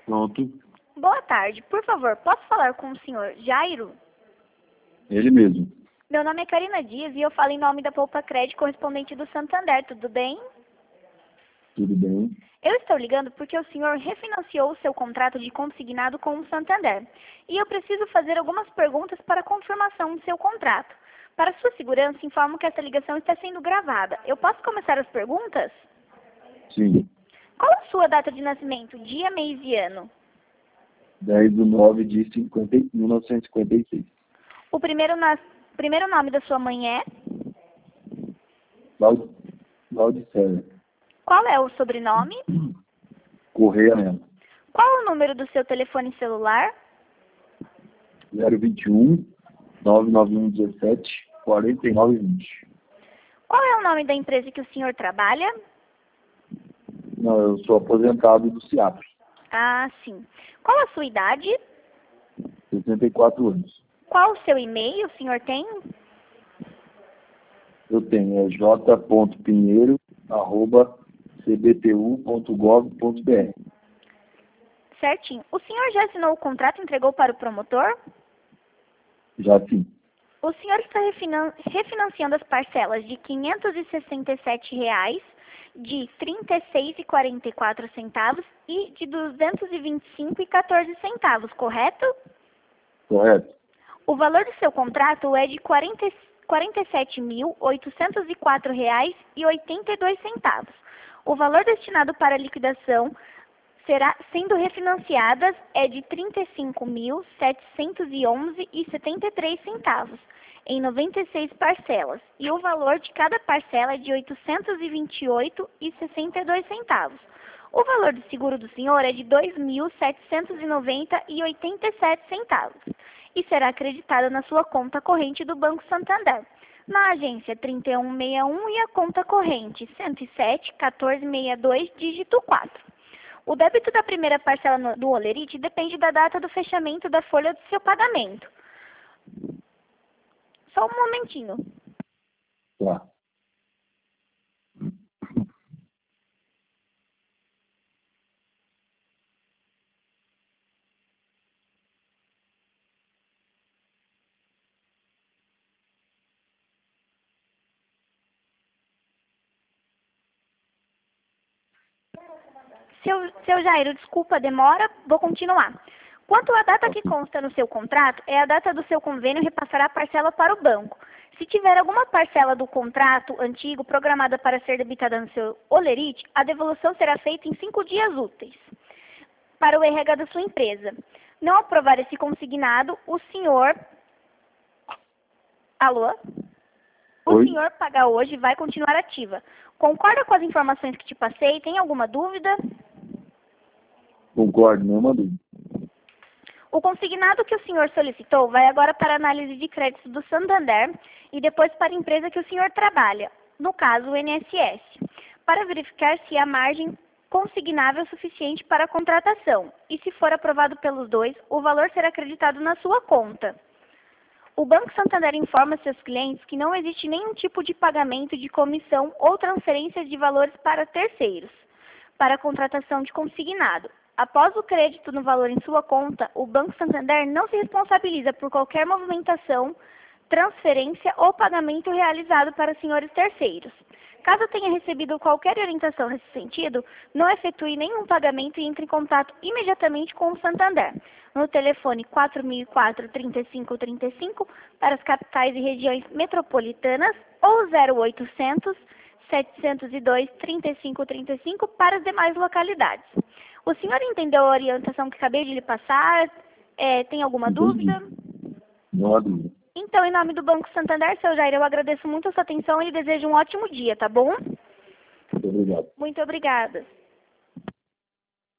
Pronto. Boa tarde. Por favor, posso falar com o senhor Jairo? Ele mesmo. Meu nome é Karina Dias e eu falo em nome da Poupa Crédito correspondente do Santander. Tudo bem? Tudo bem? Eu estou ligando porque o senhor refinanciou o seu contrato de consignado com o Santander. E eu preciso fazer algumas perguntas para confirmação do seu contrato. Para sua segurança, informo que essa ligação está sendo gravada. Eu posso começar as perguntas? Sim. Qual a sua data de nascimento, dia, mês e ano? 10/9/1956. O primeiro nome da sua mãe é? Laudicéia. Qual é o sobrenome? Correia mesmo. Qual é o número do seu telefone celular? 021 99117 4920. Qual é o nome da empresa que o senhor trabalha? Não, eu sou aposentado do CIAP. Ah, sim. Qual a sua idade? 64 anos. Qual o seu e-mail o senhor tem? Eu tenho j.pinheiro@cbtu.gov.br. Certinho. O senhor já assinou o contrato e entregou para o promotor? Já sim. O senhor está refinanciando as parcelas de R$ 567,00, de R$ 36,44 e de R$ 225,14, correto? Correto? O valor do seu contrato é de R$ 47.804,82. O valor destinado para liquidação será sendo refinanciadas é de R$ 35.711,73 em 96 parcelas, e o valor de cada parcela é de R$ 828,62. O valor do seguro do senhor é de R$ 2.790,87 e será acreditado na sua conta corrente do Banco Santander, na agência 3161 e a conta corrente 107-1462, dígito 4. O débito da primeira parcela do Olerite depende da data do fechamento da folha do seu pagamento. Só um momentinho. Tá. Seu Jairo, desculpa a demora, vou continuar. Quanto à data que consta no seu contrato, é a data do seu convênio repassará a parcela para o banco. Se tiver alguma parcela do contrato antigo programada para ser debitada no seu Olerite, a devolução será feita em 5 dias úteis para o RH da sua empresa. Não aprovar esse consignado, o senhor... Alô? O Oi? senhor paga hoje e vai continuar ativa. Concorda com as informações que te passei? Tem alguma dúvida? Concordo, nenhuma dúvida. O consignado que o senhor solicitou vai agora para a análise de crédito do Santander e depois para a empresa que o senhor trabalha, no caso o INSS, para verificar se há margem consignável suficiente para a contratação. E se for aprovado pelos dois, o valor será acreditado na sua conta. O Banco Santander informa seus clientes que não existe nenhum tipo de pagamento de comissão ou transferência de valores para terceiros, para a contratação de consignado. Após o crédito no valor em sua conta, o Banco Santander não se responsabiliza por qualquer movimentação, transferência ou pagamento realizado para senhores terceiros. Caso tenha recebido qualquer orientação nesse sentido, não efetue nenhum pagamento e entre em contato imediatamente com o Santander, no telefone 4004-3535 para as capitais e regiões metropolitanas ou 0800 702-3535 para as demais localidades. O senhor entendeu a orientação que acabei de lhe passar? Tem alguma dúvida? Não há dúvida. Então, em nome do Banco Santander, seu Jair, eu agradeço muito a sua atenção e lhe desejo um ótimo dia, tá bom? Muito obrigado. Muito obrigada.